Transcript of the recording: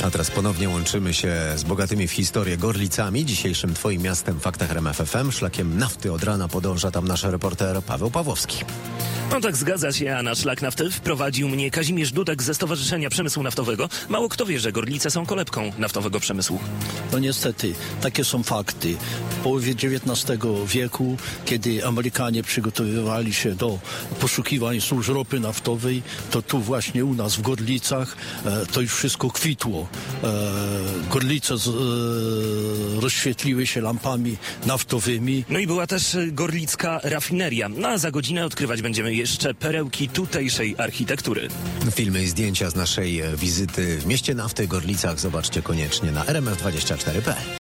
A teraz ponownie łączymy się z bogatymi w historię Gorlicami. Dzisiejszym twoim miastem w faktach RMF FM. Szlakiem nafty od rana podąża tam nasz reporter Paweł Pawłowski. No tak, zgadza się, a na szlak nafty wprowadził mnie Kazimierz Dudek ze Stowarzyszenia Przemysłu Naftowego. Mało kto wie, że Gorlice są kolebką naftowego przemysłu. No niestety, takie są fakty. W połowie XIX wieku, kiedy Amerykanie przygotowywali się do poszukiwań złóż ropy naftowej, to tu właśnie u nas w Gorlicach to już wszystko kwitło. Gorlice rozświetliły się lampami naftowymi. No i była też gorlicka rafineria. No a za godzinę odkrywać będziemy jeszcze perełki tutejszej architektury. Filmy i zdjęcia z naszej wizyty w mieście nafty Gorlicach zobaczcie koniecznie na rmf24.pl.